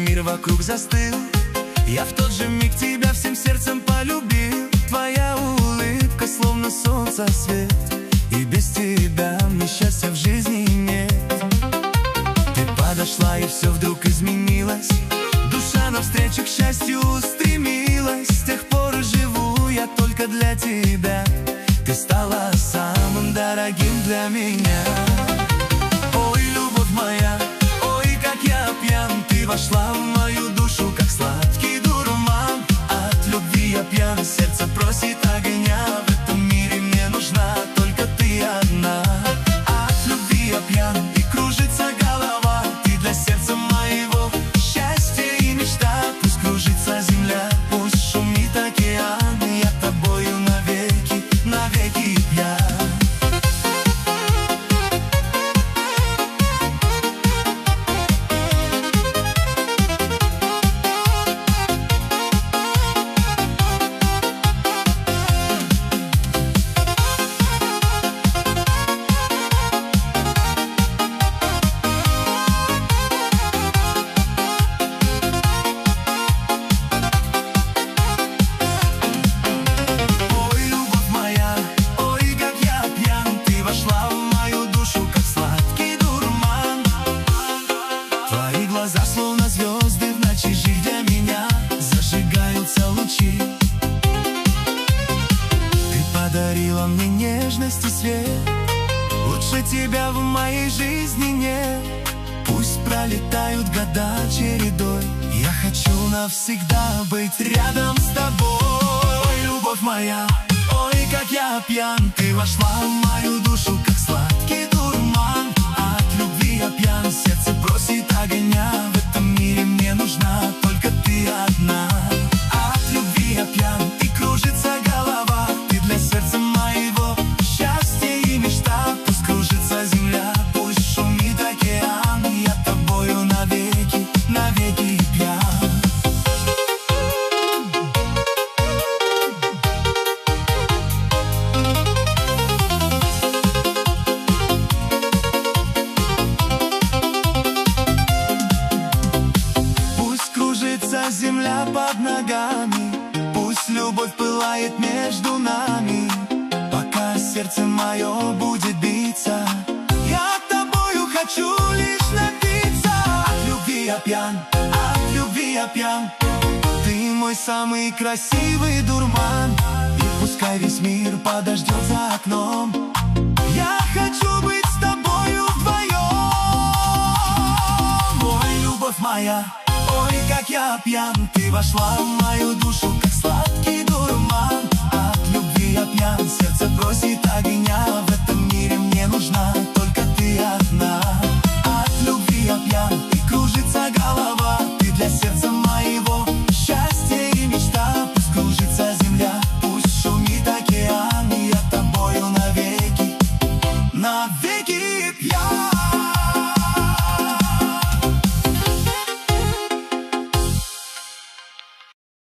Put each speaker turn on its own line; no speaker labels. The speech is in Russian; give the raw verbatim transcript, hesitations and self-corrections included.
мир вокруг застыл. Я в тот же миг тебя всем сердцем полюбил. Твоя улыбка словно солнце свет, и без тебя мне счастья в жизни нет. Ты подошла, и все вдруг изменилось. Душа навстречу к счастью устремилась. С тех пор живу я только для тебя. Ты стала самым дорогим для меня. Ой, любовь моя, ой, как я пьян. Ты вошла в мою душу, как сладкий дурман. От любви я пьян, сердце просит огня. В этом мире мне нужна только ты одна. От любви я пьян, и кружится голова. Ты для сердца моего счастье и мечта. Пусть кружится земля, пусть шумит океан. Я тобою навеки, навеки пьян. Глаза словно звезды в ночи, жигдя меня зажигаются лучи. Ты подарила мне нежность и свет. Лучше тебя в моей жизни нет. Пусть пролетают года чередой, я хочу навсегда быть рядом с тобой. Любовь моя, ой, как я пьян. Ты вошла в мою душу, как сладкий дурман. От любви я пьян, сердце просит огня. В этом мире мне нужна только ты одна. От любви я пьян, и кружится голова. Ты для сердца моего счастье и мечта. Пусть кружится земля, пусть шумит океан. Я тобою навеки, навеки пьян. Земля под ногами, пусть любовь пылает между нами. Пока сердце мое будет биться, я тобою хочу лишь напиться. От любви я пьян, от любви я пьян. Ты мой самый красивый дурман. И пускай весь мир подождет за окном, я хочу быть с тобою вдвоем. Ой, любовь моя, ой, как я пьян. Ты вошла в мою душу, как сладкий дурман. От любви я пьян, сердце просит огня. В этом мире мне нужна только ты одна. От любви я пьян, и кружится голова. Ты для сердца